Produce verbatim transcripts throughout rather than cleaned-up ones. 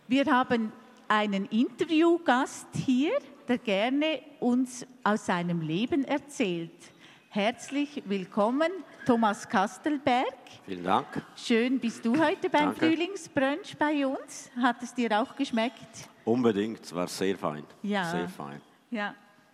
Wir haben einen Interviewgast hier, der gerne uns aus seinem Leben erzählt. Herzlich willkommen, Thomas Kastelberg. Vielen Dank. Schön bist du heute beim Danke. Frühlingsbrunch bei uns. Hat es dir auch geschmeckt? Unbedingt, es war sehr fein. Ja. Sehr fein. Ja.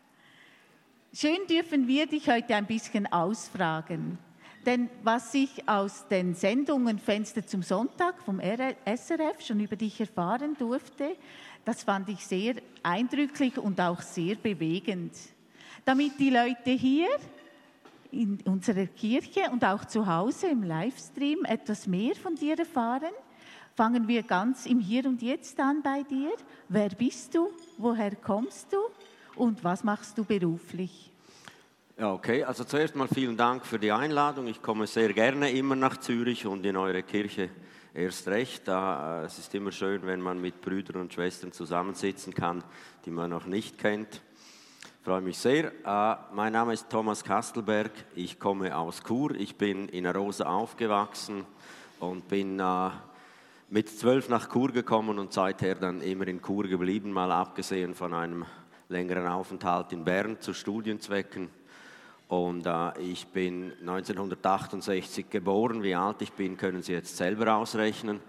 Schön dürfen wir dich heute ein bisschen ausfragen. Denn was ich aus den Sendungen Fenster zum Sonntag vom S R F schon über dich erfahren durfte, das fand ich sehr eindrücklich und auch sehr bewegend. Damit die Leute hier in unserer Kirche und auch zu Hause im Livestream etwas mehr von dir erfahren, fangen wir ganz im Hier und Jetzt an bei dir. Wer bist du? Woher kommst du? Und was machst du beruflich? Ja, okay. Also zuerst mal vielen Dank für die Einladung. Ich komme sehr gerne immer nach Zürich und in eure Kirche erst recht. Da, äh, es ist immer schön, wenn man mit Brüdern und Schwestern zusammensitzen kann, die man noch nicht kennt. Ich freue mich sehr. Äh, mein Name ist Thomas Kastelberg. Ich komme aus Chur. Ich bin in Arosa aufgewachsen und bin äh, mit zwölf nach Chur gekommen und seither dann immer in Chur geblieben, mal abgesehen von einem längeren Aufenthalt in Bern zu Studienzwecken. Und äh, ich bin neunzehnhundertachtundsechzig geboren. Wie alt ich bin, können Sie jetzt selber ausrechnen.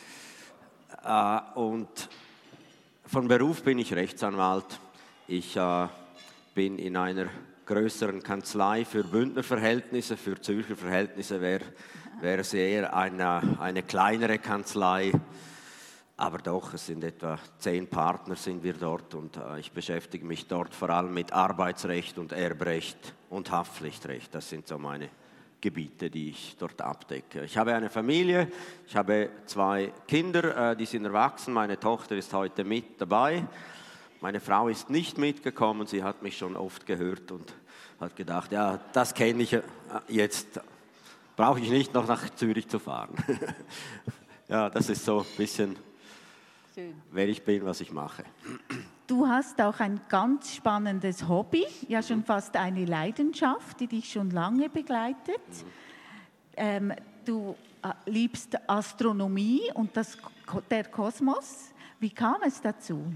Äh, und von Beruf bin ich Rechtsanwalt. Ich äh, bin in einer größeren Kanzlei für Bündnerverhältnisse. Für Zürcher Verhältnisse wäre wär es eher eine, eine kleinere Kanzlei. Aber doch, es sind etwa zehn Partner sind wir dort und äh, ich beschäftige mich dort vor allem mit Arbeitsrecht und Erbrecht und Haftpflichtrecht. Das sind so meine Gebiete, die ich dort abdecke. Ich habe eine Familie, ich habe zwei Kinder, äh, die sind erwachsen. Meine Tochter ist heute mit dabei. Meine Frau ist nicht mitgekommen, sie hat mich schon oft gehört und hat gedacht, ja, das kenne ich, äh, jetzt brauche ich nicht noch nach Zürich zu fahren. Ja, das ist so ein bisschen... Schön. Wer ich bin, was ich mache. Du hast auch ein ganz spannendes Hobby, ja schon fast eine Leidenschaft, die dich schon lange begleitet. Mhm. Ähm, du äh, liebst Astronomie und das, der Kosmos. Wie kam es dazu?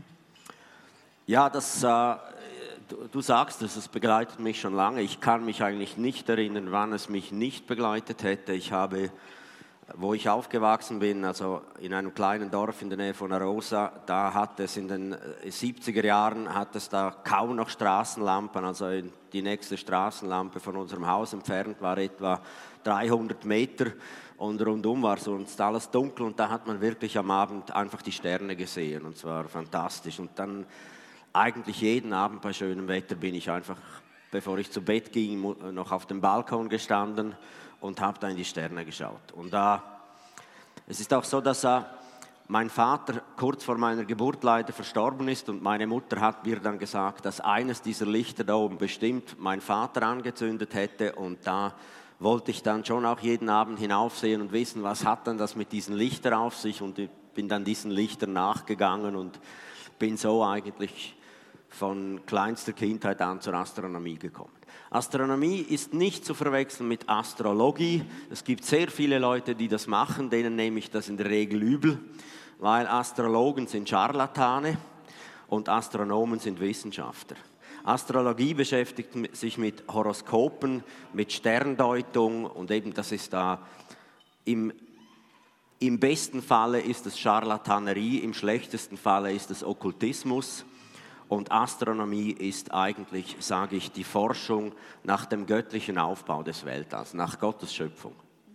Ja, das, äh, du, du sagst es, es begleitet mich schon lange. Ich kann mich eigentlich nicht erinnern, wann es mich nicht begleitet hätte. Ich habe... Wo ich aufgewachsen bin, also in einem kleinen Dorf in der Nähe von Arosa, da hat es in den siebziger Jahren hat es da kaum noch Straßenlampen, also die nächste Straßenlampe von unserem Haus entfernt war etwa dreihundert Meter und rundum war sonst alles dunkel und da hat man wirklich am Abend einfach die Sterne gesehen und es war fantastisch. Und dann eigentlich jeden Abend bei schönem Wetter bin ich einfach, bevor ich zu Bett ging, noch auf dem Balkon gestanden und habe da in die Sterne geschaut. Und äh, es ist auch so, dass äh, mein Vater kurz vor meiner Geburt leider verstorben ist und meine Mutter hat mir dann gesagt, dass eines dieser Lichter da oben bestimmt mein Vater angezündet hätte und da wollte ich dann schon auch jeden Abend hinaufsehen und wissen, was hat denn das mit diesen Lichtern auf sich und ich bin dann diesen Lichtern nachgegangen und bin so eigentlich von kleinster Kindheit an zur Astronomie gekommen. Astronomie ist nicht zu verwechseln mit Astrologie. Es gibt sehr viele Leute, die das machen, denen nehme ich das in der Regel übel, weil Astrologen sind Scharlatane und Astronomen sind Wissenschaftler. Astrologie beschäftigt sich mit Horoskopen, mit Sterndeutung und eben das ist da im, im besten Falle ist es Scharlatanerie, im schlechtesten Falle ist es Okkultismus. Und Astronomie ist eigentlich, sage ich, die Forschung nach dem göttlichen Aufbau des Weltalls, nach Gottes Schöpfung.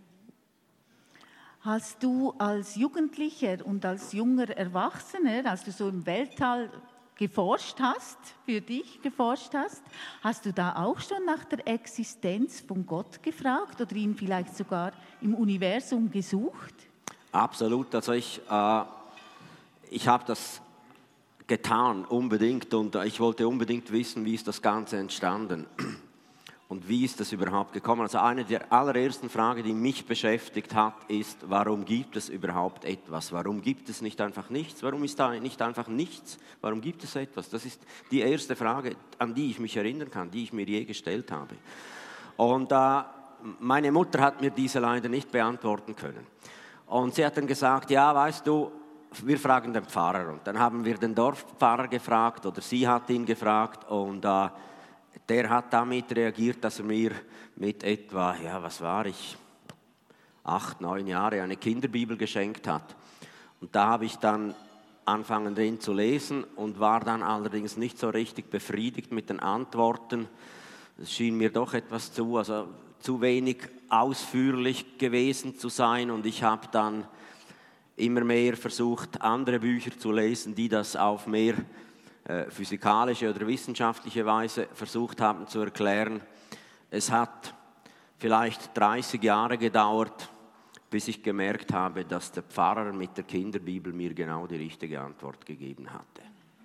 Hast du als Jugendlicher und als junger Erwachsener, als du so im Weltall geforscht hast, für dich geforscht hast, hast du da auch schon nach der Existenz von Gott gefragt oder ihn vielleicht sogar im Universum gesucht? Absolut, also ich, äh, ich habe das getan, unbedingt. Und ich wollte unbedingt wissen, wie ist das Ganze entstanden und wie ist das überhaupt gekommen. Also eine der allerersten Fragen, die mich beschäftigt hat, ist, warum gibt es überhaupt etwas? Warum gibt es nicht einfach nichts? Warum ist da nicht einfach nichts? Warum gibt es etwas? Das ist die erste Frage, an die ich mich erinnern kann, die ich mir je gestellt habe. Und äh, meine Mutter hat mir diese leider nicht beantworten können. Und sie hat dann gesagt, ja, weißt du, wir fragen den Pfarrer. Und dann haben wir den Dorfpfarrer gefragt oder sie hat ihn gefragt und äh, der hat damit reagiert, dass er mir mit etwa, ja was war ich, acht, neun Jahre eine Kinderbibel geschenkt hat. Und da habe ich dann angefangen drin zu lesen und war dann allerdings nicht so richtig befriedigt mit den Antworten. Es schien mir doch etwas zu, also zu wenig ausführlich gewesen zu sein und ich habe dann immer mehr versucht, andere Bücher zu lesen, die das auf mehr äh, physikalische oder wissenschaftliche Weise versucht haben zu erklären. Es hat vielleicht dreißig Jahre gedauert, bis ich gemerkt habe, dass der Pfarrer mit der Kinderbibel mir genau die richtige Antwort gegeben hatte.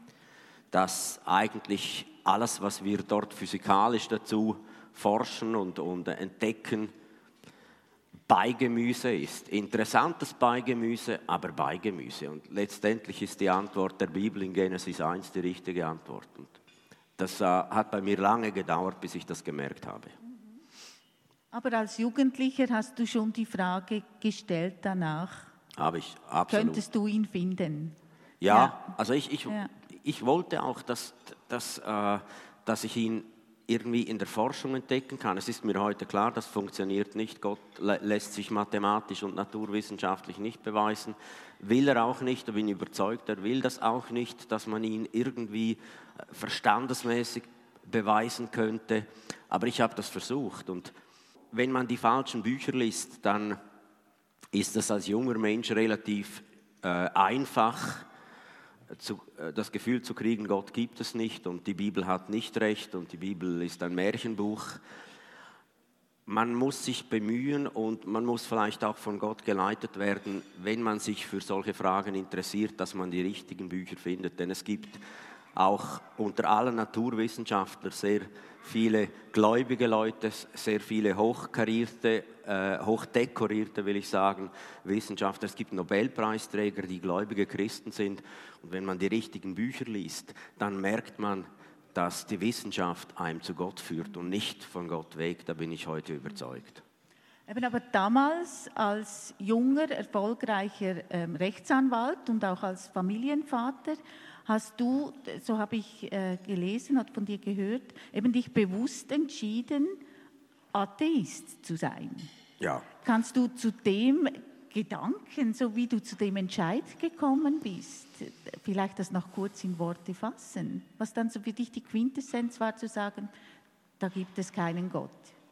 Dass eigentlich alles, was wir dort physikalisch dazu forschen und, und entdecken, Beigemüse ist. Interessantes Beigemüse, aber Beigemüse. Und letztendlich ist die Antwort der Bibel in Genesis eins die richtige Antwort. Und das äh, hat bei mir lange gedauert, bis ich das gemerkt habe. Aber als Jugendlicher hast du schon die Frage gestellt danach, habe ich, absolut. Könntest du ihn finden? Ja, ja. also ich, ich, ja. ich wollte auch, dass, dass, äh, dass ich ihn irgendwie in der Forschung entdecken kann. Es ist mir heute klar, das funktioniert nicht. Gott lä- lässt sich mathematisch und naturwissenschaftlich nicht beweisen. Will er auch nicht, da bin ich überzeugt, er will das auch nicht, dass man ihn irgendwie verstandesmäßig beweisen könnte. Aber ich habe das versucht und wenn man die falschen Bücher liest, dann ist es als junger Mensch relativ äh, einfach, zu, äh, das Gefühl zu kriegen, Gott gibt es nicht und die Bibel hat nicht recht und die Bibel ist ein Märchenbuch. Man muss sich bemühen und man muss vielleicht auch von Gott geleitet werden, wenn man sich für solche Fragen interessiert, dass man die richtigen Bücher findet. Denn es gibt auch unter allen Naturwissenschaftlern sehr viele gläubige Leute, sehr viele hochkarierte, äh, hochdekorierte, will ich sagen, Wissenschaftler. Es gibt Nobelpreisträger, die gläubige Christen sind. Und wenn man die richtigen Bücher liest, dann merkt man, dass die Wissenschaft einem zu Gott führt und nicht von Gott weg. Da bin ich heute überzeugt. Eben aber damals als junger, erfolgreicher ähm, Rechtsanwalt und auch als Familienvater hast du, so habe ich äh, gelesen, hat von dir gehört, eben dich bewusst entschieden, Atheist zu sein. Ja. Kannst du zu dem Gedanken, so wie du zu dem Entscheid gekommen bist, vielleicht das noch kurz in Worte fassen, was dann so für dich die Quintessenz war, zu sagen, da gibt es keinen Gott?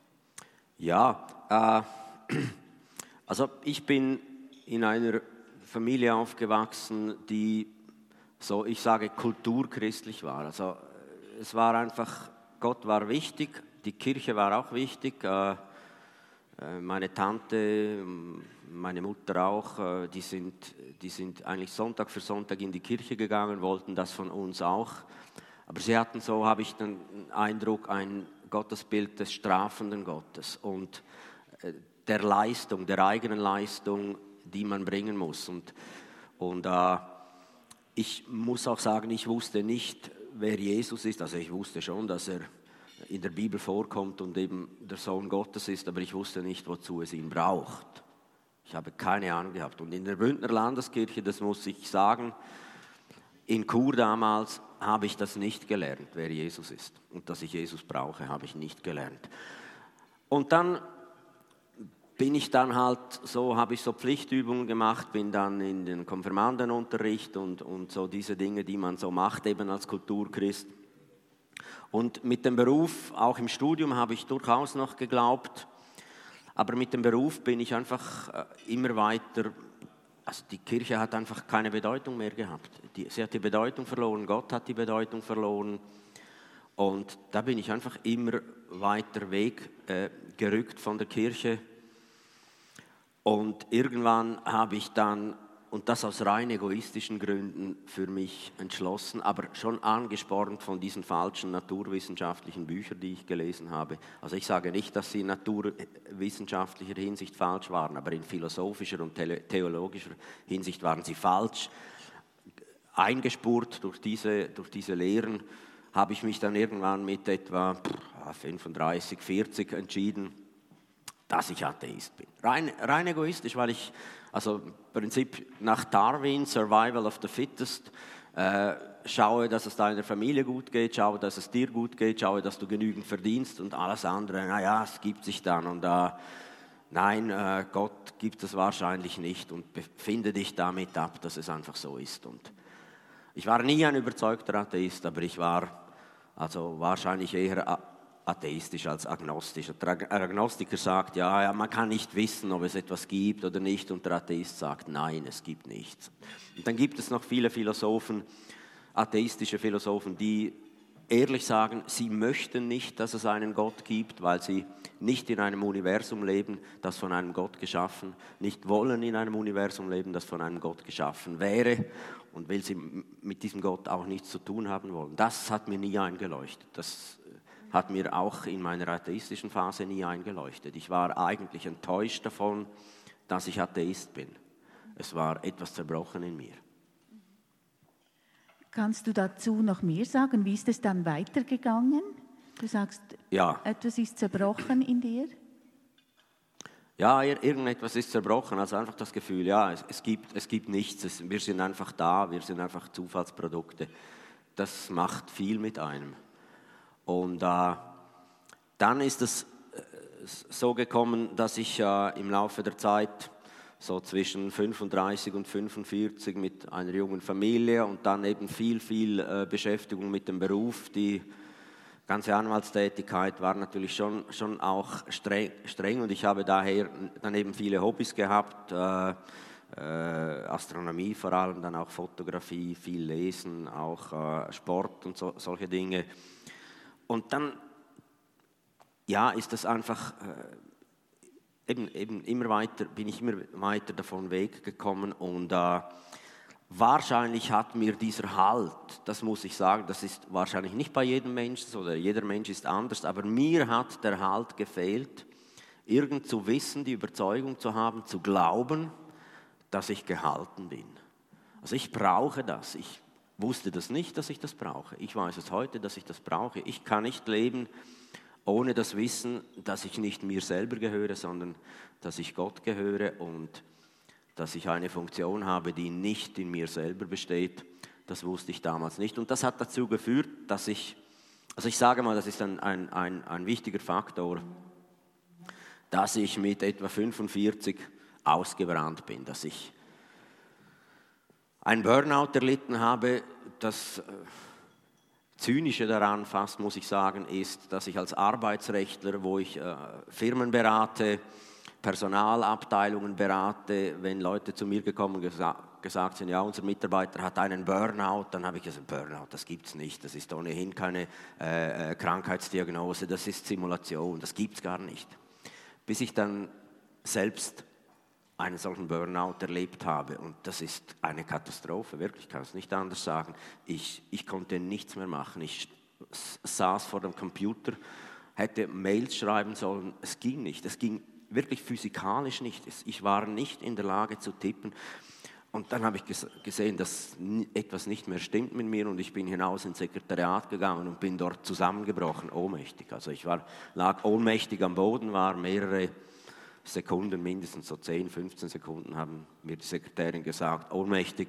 Ja, äh, also ich bin in einer Familie aufgewachsen, die so, ich sage, kulturchristlich war. Also es war einfach, Gott war wichtig, die Kirche war auch wichtig, äh, äh, meine Tante, meine Mutter auch, äh, die sind, die sind eigentlich Sonntag für Sonntag in die Kirche gegangen, wollten das von uns auch. Aber sie hatten so, habe ich den Eindruck, ein Gottesbild des strafenden Gottes und äh, der Leistung, der eigenen Leistung, die man bringen muss. Und, und äh, ich muss auch sagen, ich wusste nicht, wer Jesus ist. Also ich wusste schon, dass er in der Bibel vorkommt und eben der Sohn Gottes ist, aber ich wusste nicht, wozu es ihn braucht. Ich habe keine Ahnung gehabt. Und in der Bündner Landeskirche, das muss ich sagen, in Chur damals habe ich das nicht gelernt, wer Jesus ist. Und dass ich Jesus brauche, habe ich nicht gelernt. Und dann bin ich dann halt so, habe ich so Pflichtübungen gemacht, bin dann in den Konfirmandenunterricht und, und so diese Dinge, die man so macht, eben als Kulturchrist. Und mit dem Beruf, auch im Studium, habe ich durchaus noch geglaubt, aber mit dem Beruf bin ich einfach äh, immer weiter, also die Kirche hat einfach keine Bedeutung mehr gehabt. Die, sie hat die Bedeutung verloren, Gott hat die Bedeutung verloren. Und da bin ich einfach immer weiter weg äh, gerückt von der Kirche. Und irgendwann habe ich dann, und das aus rein egoistischen Gründen, für mich entschlossen, aber schon angespornt von diesen falschen naturwissenschaftlichen Büchern, die ich gelesen habe. Also ich sage nicht, dass sie in naturwissenschaftlicher Hinsicht falsch waren, aber in philosophischer und theologischer Hinsicht waren sie falsch. Eingespurt durch diese, durch diese Lehren habe ich mich dann irgendwann mit etwa fünfunddreißig, vierzig entschieden, dass ich Atheist bin. Rein, rein egoistisch, weil ich also im Prinzip nach Darwin, Survival of the Fittest, äh, schaue, dass es deiner Familie gut geht, schaue, dass es dir gut geht, schaue, dass du genügend verdienst und alles andere, naja, es gibt sich dann und äh, nein, äh, Gott gibt es wahrscheinlich nicht und befinde dich damit ab, dass es einfach so ist. Und ich war nie ein überzeugter Atheist, aber ich war also wahrscheinlich eher atheistisch als agnostisch. Der Agnostiker sagt, ja, ja, man kann nicht wissen, ob es etwas gibt oder nicht, und der Atheist sagt, nein, es gibt nichts. Und dann gibt es noch viele Philosophen, atheistische Philosophen, die ehrlich sagen, sie möchten nicht, dass es einen Gott gibt, weil sie nicht in einem Universum leben, das von einem Gott geschaffen, nicht wollen in einem Universum leben, das von einem Gott geschaffen wäre, und weil sie mit diesem Gott auch nichts zu tun haben wollen. Das hat mir nie eingeleuchtet. Das hat mir auch in meiner atheistischen Phase nie eingeleuchtet. Ich war eigentlich enttäuscht davon, dass ich Atheist bin. Es war etwas zerbrochen in mir. Kannst du dazu noch mehr sagen? Wie ist es dann weitergegangen? Du sagst, ja, etwas ist zerbrochen in dir? Ja, irgendetwas ist zerbrochen. Also einfach das Gefühl, ja, es, es, gibt, es gibt nichts. Es, wir sind einfach da, wir sind einfach Zufallsprodukte. Das macht viel mit einem. Und äh, dann ist es äh, so gekommen, dass ich äh, im Laufe der Zeit so zwischen fünfunddreißig und fünfundvierzig mit einer jungen Familie und dann eben viel, viel äh, Beschäftigung mit dem Beruf. Die ganze Anwaltstätigkeit war natürlich schon, schon auch streng, streng und ich habe daher dann eben viele Hobbys gehabt, äh, äh, Astronomie vor allem, dann auch Fotografie, viel Lesen, auch äh, Sport und so, solche Dinge. Und dann, ja, ist das einfach... Äh, Eben, eben immer weiter, bin ich immer weiter davon weggekommen und äh, wahrscheinlich hat mir dieser Halt, das muss ich sagen, das ist wahrscheinlich nicht bei jedem Menschen so, oder jeder Mensch ist anders, aber mir hat der Halt gefehlt, irgend zu wissen, die Überzeugung zu haben, zu glauben, dass ich gehalten bin. Also ich brauche das, ich wusste das nicht, dass ich das brauche. Ich weiß es heute, dass ich das brauche. Ich kann nicht leben ohne das Wissen, dass ich nicht mir selber gehöre, sondern dass ich Gott gehöre und dass ich eine Funktion habe, die nicht in mir selber besteht. Das wusste ich damals nicht. Und das hat dazu geführt, dass ich, also ich sage mal, das ist ein, ein, ein, ein wichtiger Faktor, dass ich mit etwa fünfundvierzig ausgebrannt bin, dass ich einen Burnout erlitten habe, das... Zynische daran fast, muss ich sagen, ist, dass ich als Arbeitsrechtler, wo ich äh, Firmen berate, Personalabteilungen berate, wenn Leute zu mir gekommen und gesa- gesagt sind, ja, unser Mitarbeiter hat einen Burnout, dann habe ich gesagt, Burnout, das gibt es nicht, das ist ohnehin keine äh, Krankheitsdiagnose, das ist Simulation, das gibt es gar nicht. Bis ich dann selbst einen solchen Burnout erlebt habe. Und das ist eine Katastrophe, wirklich, ich kann es nicht anders sagen. Ich, ich konnte nichts mehr machen. Ich saß vor dem Computer, hätte Mails schreiben sollen. Es ging nicht. Es ging wirklich physikalisch nicht. Ich war nicht in der Lage zu tippen. Und dann habe ich gesehen, dass etwas nicht mehr stimmt mit mir und ich bin hinaus ins Sekretariat gegangen und bin dort zusammengebrochen, ohnmächtig. Also ich war, lag ohnmächtig am Boden, war mehrere Sekunden, mindestens so zehn, fünfzehn Sekunden, haben mir die Sekretärin gesagt, ohnmächtig.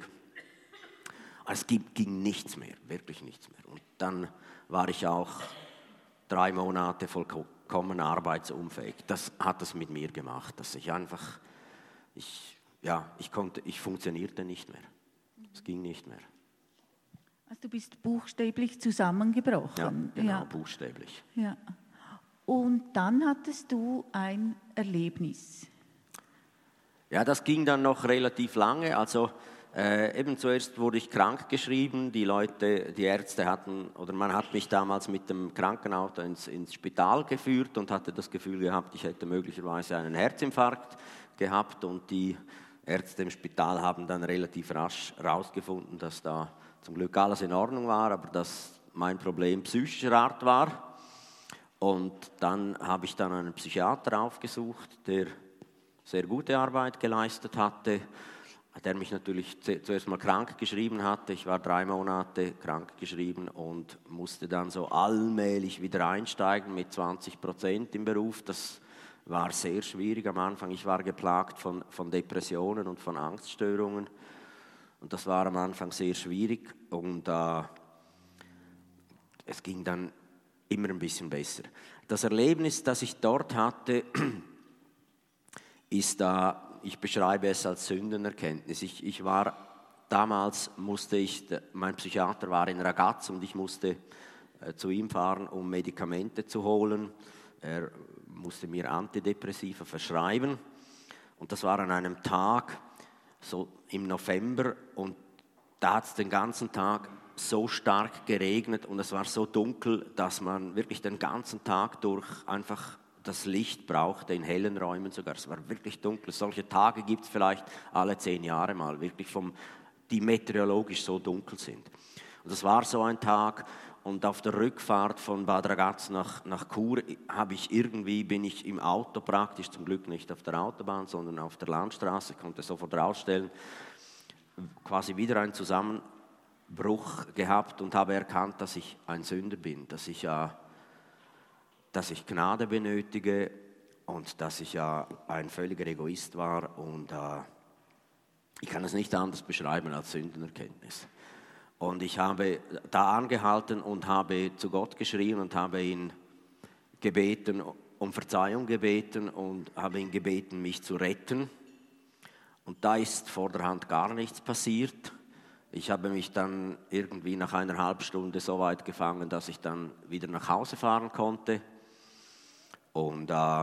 Es ging, ging nichts mehr, wirklich nichts mehr. Und dann war ich auch drei Monate vollkommen arbeitsunfähig. Das hat es mit mir gemacht, dass ich einfach, ich, ja, ich konnte, ich funktionierte nicht mehr. Es ging nicht mehr. Also du bist buchstäblich zusammengebrochen. Ja, genau, ja. buchstäblich. Ja. Und dann hattest du ein Erlebnis. Ja, das ging dann noch relativ lange. Also äh, eben zuerst wurde ich krank geschrieben. Die Leute, die Ärzte hatten, oder man hat mich damals mit dem Krankenauto ins, ins Spital geführt und hatte das Gefühl gehabt, ich hätte möglicherweise einen Herzinfarkt gehabt. Und die Ärzte im Spital haben dann relativ rasch herausgefunden, dass da zum Glück alles in Ordnung war, aber dass mein Problem psychischer Art war. Und dann habe ich dann einen Psychiater aufgesucht, der sehr gute Arbeit geleistet hatte, der mich natürlich zuerst mal krank geschrieben hatte. Ich war drei Monate krank geschrieben und musste dann so allmählich wieder einsteigen mit zwanzig Prozent im Beruf. Das war sehr schwierig am Anfang. Ich war geplagt von, von Depressionen und von Angststörungen. Und das war am Anfang sehr schwierig. Und äh, es ging dann immer ein bisschen besser. Das Erlebnis, das ich dort hatte, ist da, ich beschreibe es als Sündenerkenntnis. Ich, ich war, damals musste ich, mein Psychiater war in Ragaz und ich musste äh, zu ihm fahren, um Medikamente zu holen. Er musste mir Antidepressiva verschreiben und das war an einem Tag, so im November, und da hat es den ganzen Tag so stark geregnet und es war so dunkel, dass man wirklich den ganzen Tag durch einfach das Licht brauchte, in hellen Räumen sogar. Es war wirklich dunkel. Solche Tage gibt es vielleicht alle zehn Jahre mal, wirklich vom, die meteorologisch so dunkel sind. Und das war so ein Tag. Und auf der Rückfahrt von Bad Ragaz nach, nach Chur habe ich irgendwie, bin ich im Auto praktisch, zum Glück nicht auf der Autobahn, sondern auf der Landstraße, konnte sofort rausstellen, quasi wieder einen Zusammenbruch gehabt und habe erkannt, dass ich ein Sünder bin, dass ich, äh, dass ich Gnade benötige und dass ich ja äh, ein völliger Egoist war. Und äh, ich kann es nicht anders beschreiben als Sündenerkenntnis. Und ich habe da angehalten und habe zu Gott geschrien und habe ihn gebeten, um Verzeihung gebeten und habe ihn gebeten, mich zu retten. Und da ist vorderhand gar nichts passiert. Ich habe mich dann irgendwie nach einer halben Stunde so weit gefangen, dass ich dann wieder nach Hause fahren konnte. Und äh,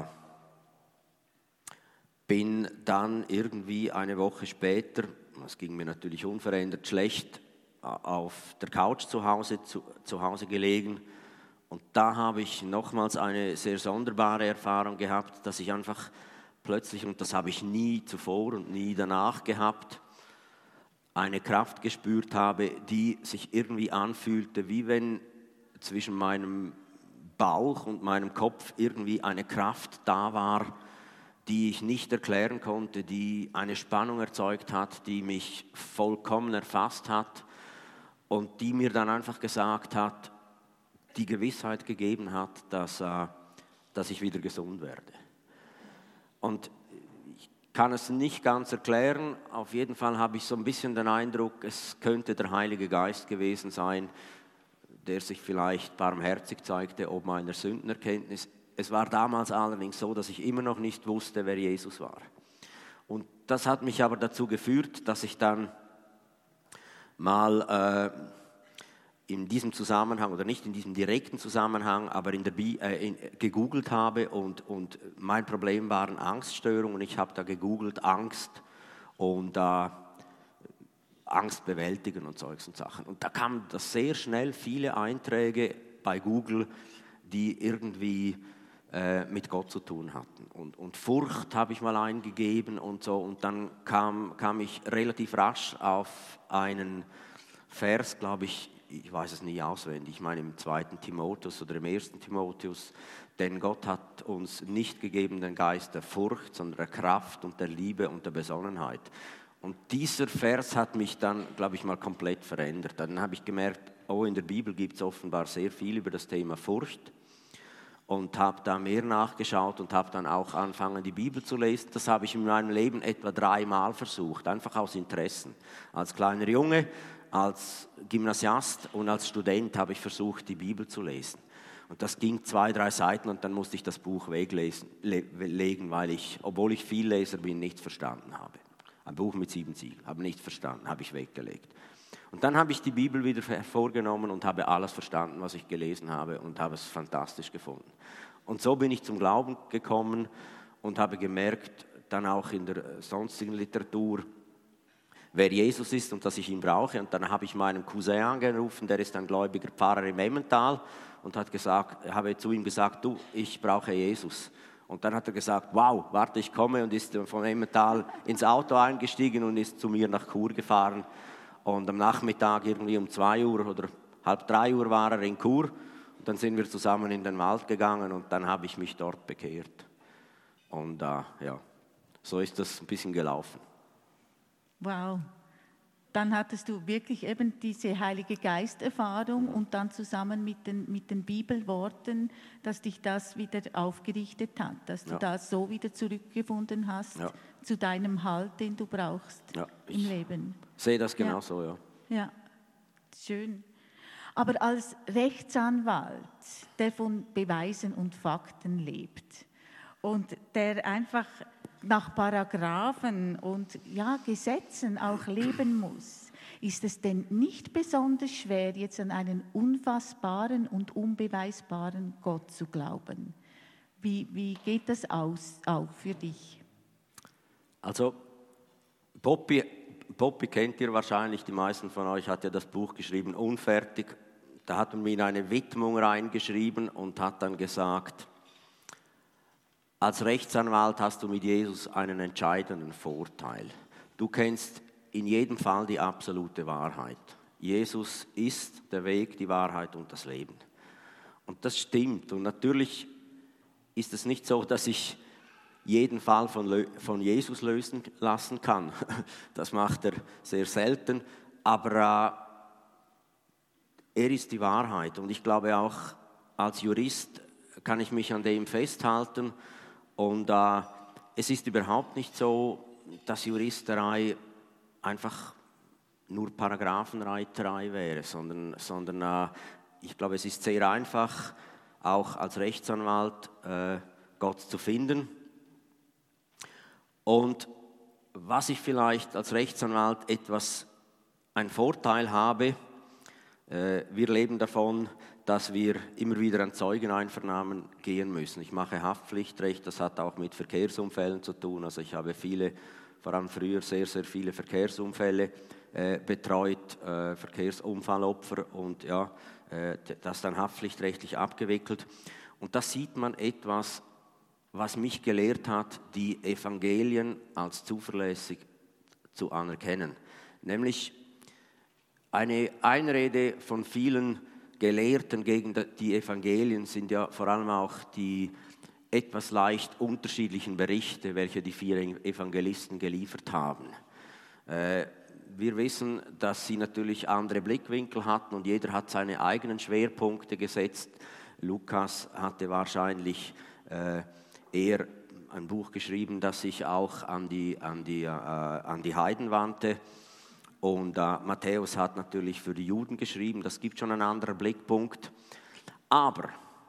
bin dann irgendwie eine Woche später, es ging mir natürlich unverändert schlecht, auf der Couch zu Hause, zu, zu Hause gelegen. Und da habe ich nochmals eine sehr sonderbare Erfahrung gehabt, dass ich einfach plötzlich, und das habe ich nie zuvor und nie danach gehabt, eine Kraft gespürt habe, die sich irgendwie anfühlte, wie wenn zwischen meinem Bauch und meinem Kopf irgendwie eine Kraft da war, die ich nicht erklären konnte, die eine Spannung erzeugt hat, die mich vollkommen erfasst hat. Und die mir dann einfach gesagt hat, die Gewissheit gegeben hat, dass, äh, dass ich wieder gesund werde. Und ich kann es nicht ganz erklären, auf jeden Fall habe ich so ein bisschen den Eindruck, es könnte der Heilige Geist gewesen sein, der sich vielleicht barmherzig zeigte, ob meiner Sündenerkenntnis. Es war damals allerdings so, dass ich immer noch nicht wusste, wer Jesus war. Und das hat mich aber dazu geführt, dass ich dann mal äh, in diesem Zusammenhang, oder nicht in diesem direkten Zusammenhang, aber in der Bi- äh, in, gegoogelt habe und, und mein Problem waren Angststörungen. Ich habe da gegoogelt Angst und äh, Angst bewältigen und solchen Sachen. Und da kamen das sehr schnell viele Einträge bei Google, die irgendwie äh, mit Gott zu tun hatten. Und, und Furcht habe ich mal eingegeben und so. Und dann kam, kam ich relativ rasch auf einen Vers, glaube ich, ich weiß es nie auswendig, ich meine im zweiten Timotheus oder im ersten Timotheus, denn Gott hat uns nicht gegeben den Geist der Furcht, sondern der Kraft und der Liebe und der Besonnenheit. Und dieser Vers hat mich dann, glaube ich, mal komplett verändert. Dann habe ich gemerkt, oh, in der Bibel gibt es offenbar sehr viel über das Thema Furcht. Und habe da mehr nachgeschaut und habe dann auch angefangen, die Bibel zu lesen. Das habe ich in meinem Leben etwa dreimal versucht, einfach aus Interessen. Als kleiner Junge, als Gymnasiast und als Student habe ich versucht, die Bibel zu lesen. Und das ging zwei, drei Seiten und dann musste ich das Buch weglesen, le- legen, weil ich, obwohl ich viel Leser bin, nichts verstanden habe. Ein Buch mit sieben Siegeln, habe nichts verstanden, habe ich weggelegt. Und dann habe ich die Bibel wieder hervorgenommen und habe alles verstanden, was ich gelesen habe und habe es fantastisch gefunden. Und so bin ich zum Glauben gekommen und habe gemerkt, dann auch in der sonstigen Literatur, wer Jesus ist und dass ich ihn brauche. Und dann habe ich meinen Cousin angerufen, der ist ein gläubiger Pfarrer im Emmental und hat gesagt, habe zu ihm gesagt, du, ich brauche Jesus. Und dann hat er gesagt, wow, warte, ich komme, und ist von Emmental ins Auto eingestiegen und ist zu mir nach Chur gefahren. Und am Nachmittag irgendwie um zwei Uhr oder halb drei Uhr war er in Chur. Und dann sind wir zusammen in den Wald gegangen und dann habe ich mich dort bekehrt. Und äh, ja, so ist das ein bisschen gelaufen. Wow. dann hattest du wirklich eben diese Heilige Geisterfahrung und dann zusammen mit den, mit den Bibelworten, dass dich das wieder aufgerichtet hat, dass du Ja. da so wieder zurückgefunden hast Ja. zu deinem Halt, den du brauchst Ja, im ich Leben. sehe das genauso, ja. Ja, schön. Aber als Rechtsanwalt, der von Beweisen und Fakten lebt und der einfach nach Paragraphen und ja, Gesetzen auch leben muss, ist es denn nicht besonders schwer, jetzt an einen unfassbaren und unbeweisbaren Gott zu glauben? Wie, wie geht das aus, auf für dich? Also, Poppy, Poppy kennt ihr wahrscheinlich, die meisten von euch hat ja das Buch geschrieben, Unfertig. Da hat man mir eine Widmung reingeschrieben und hat dann gesagt, als Rechtsanwalt hast du mit Jesus einen entscheidenden Vorteil. Du kennst in jedem Fall die absolute Wahrheit. Jesus ist der Weg, die Wahrheit und das Leben. Und das stimmt. Und natürlich ist es nicht so, dass ich jeden Fall von, von Jesus lösen lassen kann. Das macht er sehr selten. Aber äh, er ist die Wahrheit. Und ich glaube auch, als Jurist kann ich mich an dem festhalten. Und äh, es ist überhaupt nicht so, dass Juristerei einfach nur Paragraphenreiterei wäre, sondern, sondern äh, ich glaube, es ist sehr einfach, auch als Rechtsanwalt äh, Gott zu finden. Und was ich vielleicht als Rechtsanwalt etwas einen Vorteil habe, äh, wir leben davon, dass wir immer wieder an Zeugeneinvernahmen gehen müssen. Ich mache Haftpflichtrecht, das hat auch mit Verkehrsunfällen zu tun. Also ich habe viele, vor allem früher sehr, sehr viele Verkehrsunfälle äh, betreut, äh, Verkehrsunfallopfer und ja, äh, das dann haftpflichtrechtlich abgewickelt. Und da sieht man etwas, was mich gelehrt hat, die Evangelien als zuverlässig zu anerkennen. Nämlich eine Einrede von vielen Gelehrten gegen die Evangelien sind ja vor allem auch die etwas leicht unterschiedlichen Berichte, welche die vier Evangelisten geliefert haben. Äh, wir wissen, dass sie natürlich andere Blickwinkel hatten und jeder hat seine eigenen Schwerpunkte gesetzt. Lukas hatte wahrscheinlich äh, eher ein Buch geschrieben, das sich auch an die, an die, äh, an die Heiden wandte. Und äh, Matthäus hat natürlich für die Juden geschrieben, das gibt schon einen anderen Blickpunkt. Aber,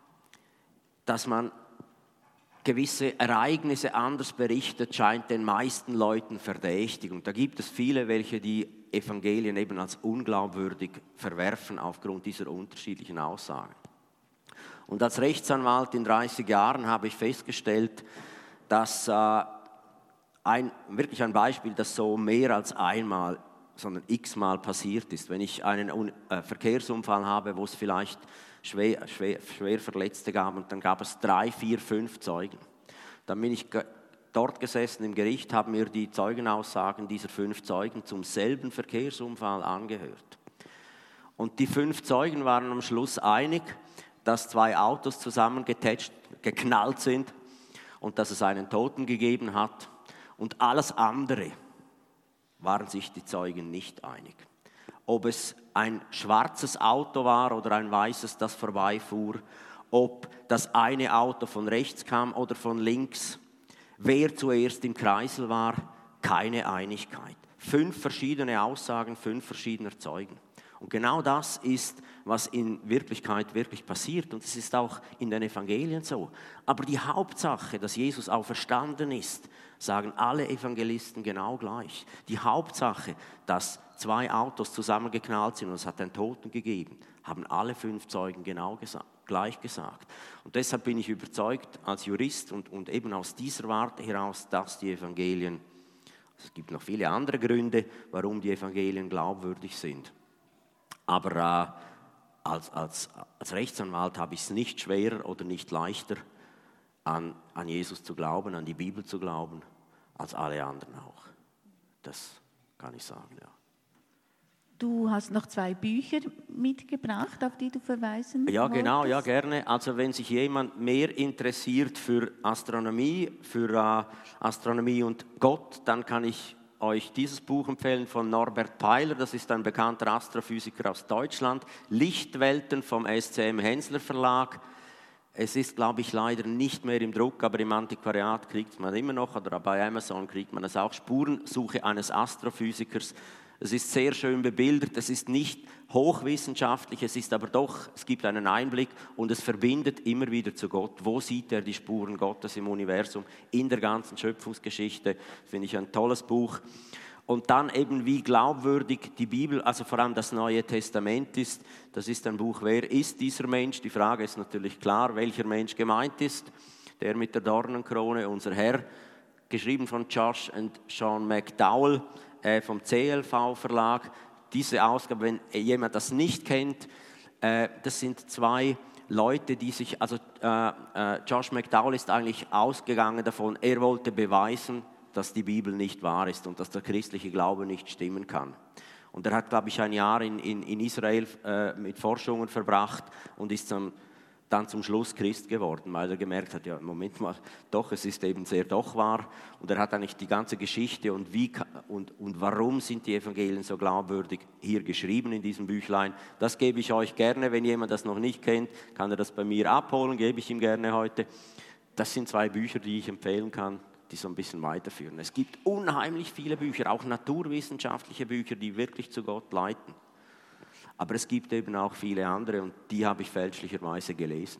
dass man gewisse Ereignisse anders berichtet, scheint den meisten Leuten verdächtig. Und da gibt es viele, welche die Evangelien eben als unglaubwürdig verwerfen aufgrund dieser unterschiedlichen Aussagen. Und als Rechtsanwalt in dreißig Jahren habe ich festgestellt, dass äh, ein, wirklich ein Beispiel, das so mehr als einmal sondern x-mal passiert ist. Wenn ich einen äh, Verkehrsunfall habe, wo es vielleicht schwer, schwer, schwer Verletzte gab und dann gab es drei, vier, fünf Zeugen. Dann bin ich ge- dort gesessen im Gericht, habe mir die Zeugenaussagen dieser fünf Zeugen zum selben Verkehrsunfall angehört. Und die fünf Zeugen waren am Schluss einig, dass zwei Autos zusammengetatscht, geknallt sind und dass es einen Toten gegeben hat und alles andere waren sich die Zeugen nicht einig. Ob es ein schwarzes Auto war oder ein weißes, das vorbeifuhr, ob das eine Auto von rechts kam oder von links, wer zuerst im Kreisel war, keine Einigkeit. Fünf verschiedene Aussagen, fünf verschiedener Zeugen. Und genau das ist, was in Wirklichkeit wirklich passiert. Und es ist auch in den Evangelien so. Aber die Hauptsache, dass Jesus auferstanden ist, sagen alle Evangelisten genau gleich. Die Hauptsache, dass zwei Autos zusammengeknallt sind und es hat einen Toten gegeben, haben alle fünf Zeugen genau gesa- gleich gesagt. Und deshalb bin ich überzeugt als Jurist und, und eben aus dieser Warte heraus, dass die Evangelien, es gibt noch viele andere Gründe, warum die Evangelien glaubwürdig sind. Aber äh, als, als, als Rechtsanwalt habe ich es nicht schwerer oder nicht leichter, an, an Jesus zu glauben, an die Bibel zu glauben, als alle anderen auch. Das kann ich sagen, ja. Du hast noch zwei Bücher mitgebracht, auf die du verweisen Ja, genau, wolltest. ja, gerne. Also wenn sich jemand mehr interessiert für Astronomie, für äh, Astronomie und Gott, dann kann ich euch dieses Buch empfehlen von Norbert Peiler, das ist ein bekannter Astrophysiker aus Deutschland, Lichtwelten vom S C M Hensler Verlag. Es ist, glaube ich, leider nicht mehr im Druck, aber im Antiquariat kriegt man immer noch, oder bei Amazon kriegt man es auch, Spurensuche eines Astrophysikers. Es ist sehr schön bebildert, es ist nicht hochwissenschaftlich, es ist aber doch, es gibt einen Einblick und es verbindet immer wieder zu Gott. Wo sieht er die Spuren Gottes im Universum, in der ganzen Schöpfungsgeschichte? Das finde ich ein tolles Buch. Und dann eben, wie glaubwürdig die Bibel, also vor allem das Neue Testament ist. Das ist ein Buch, wer ist dieser Mensch? Die Frage ist natürlich klar, welcher Mensch gemeint ist. Der mit der Dornenkrone, unser Herr, geschrieben von Josh und Sean McDowell äh, vom C L V Verlag. Diese Ausgabe, wenn jemand das nicht kennt, äh, das sind zwei Leute, die sich, also äh, äh, Josh McDowell ist eigentlich ausgegangen davon, er wollte beweisen, dass die Bibel nicht wahr ist und dass der christliche Glaube nicht stimmen kann. Und er hat, glaube ich, ein Jahr in, in, in Israel äh, mit Forschungen verbracht und ist zum, dann zum Schluss Christ geworden, weil er gemerkt hat, ja, Moment mal, doch, es ist eben sehr doch wahr. Und er hat eigentlich die ganze Geschichte und, wie, und, und warum sind die Evangelien so glaubwürdig hier geschrieben in diesem Büchlein. Das gebe ich euch gerne, wenn jemand das noch nicht kennt, kann er das bei mir abholen, gebe ich ihm gerne heute. Das sind zwei Bücher, die ich empfehlen kann, die so ein bisschen weiterführen. Es gibt unheimlich viele Bücher, auch naturwissenschaftliche Bücher, die wirklich zu Gott leiten. Aber es gibt eben auch viele andere und die habe ich fälschlicherweise gelesen.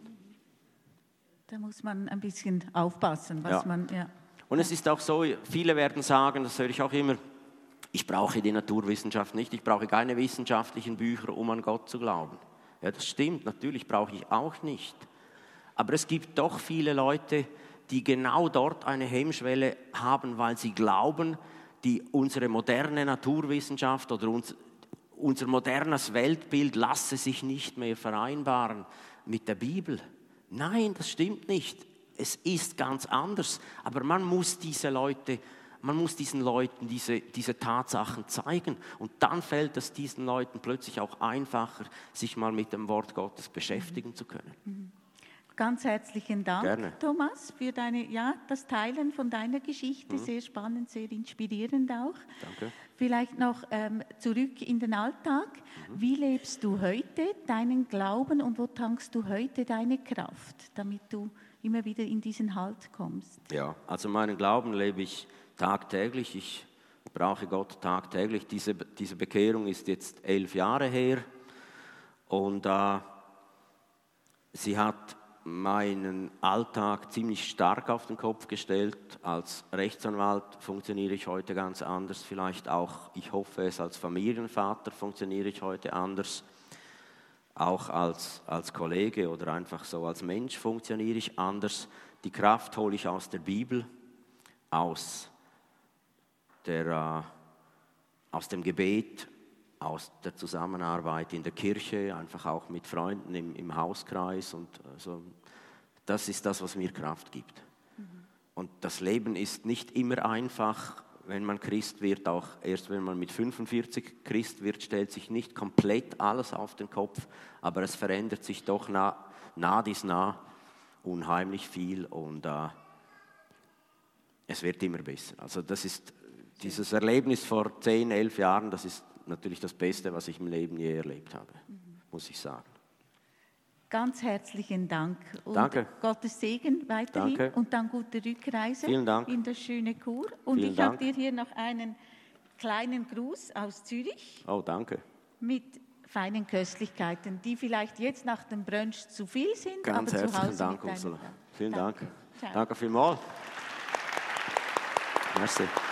Da muss man ein bisschen aufpassen, was ja. man... Ja. Und es ist auch so, viele werden sagen, das höre ich auch immer, ich brauche die Naturwissenschaft nicht, ich brauche keine wissenschaftlichen Bücher, um an Gott zu glauben. Ja, das stimmt, natürlich brauche ich auch nicht. Aber es gibt doch viele Leute, die genau dort eine Hemmschwelle haben, weil sie glauben, die unsere moderne Naturwissenschaft oder uns, unser modernes Weltbild lasse sich nicht mehr vereinbaren mit der Bibel. Nein, das stimmt nicht. Es ist ganz anders. Aber man muss diese Leute, man muss diesen Leuten diese, diese Tatsachen zeigen. Und dann fällt es diesen Leuten plötzlich auch einfacher, sich mal mit dem Wort Gottes beschäftigen mhm. zu können. Mhm. Ganz herzlichen Dank, Gerne. Thomas, für deine, ja, das Teilen von deiner Geschichte. Mhm. Sehr spannend, sehr inspirierend auch. Danke. Vielleicht noch ähm, zurück in den Alltag. Mhm. Wie lebst du heute deinen Glauben und wo tankst du heute deine Kraft, damit du immer wieder in diesen Halt kommst? Ja, also meinen Glauben lebe ich tagtäglich. Ich brauche Gott tagtäglich. Diese, diese Bekehrung ist jetzt elf Jahre her und äh, sie hat meinen Alltag ziemlich stark auf den Kopf gestellt. Als Rechtsanwalt funktioniere ich heute ganz anders, vielleicht auch, ich hoffe es, als Familienvater funktioniere ich heute anders, auch als, als Kollege oder einfach so als Mensch funktioniere ich anders. Die Kraft hole ich aus der Bibel, aus, der, äh, aus dem Gebet, aus der Zusammenarbeit in der Kirche, einfach auch mit Freunden im, im Hauskreis. Und also, das ist das, was mir Kraft gibt. Mhm. Und das Leben ist nicht immer einfach, wenn man Christ wird. Auch erst wenn man mit fünfundvierzig Christ wird, stellt sich nicht komplett alles auf den Kopf, aber es verändert sich doch nah, nah dies nah unheimlich viel und äh, es wird immer besser. Also das ist dieses Erlebnis vor zehn, elf Jahren, das ist natürlich das Beste, was ich im Leben je erlebt habe, mhm. muss ich sagen. Ganz herzlichen Dank. Und Danke. Gottes Segen weiterhin. Danke. Und dann gute Rückreise Vielen Dank. in das schöne Chur. Und Vielen ich habe Dank. dir hier noch einen kleinen Gruß aus Zürich. Oh, danke. Mit feinen Köstlichkeiten, die vielleicht jetzt nach dem Brunch zu viel sind, Ganz aber zu herzlichen Hause Dank, mit Ursula. deinem- Vielen Danke. Dank. Ciao. Danke vielmals. Merci.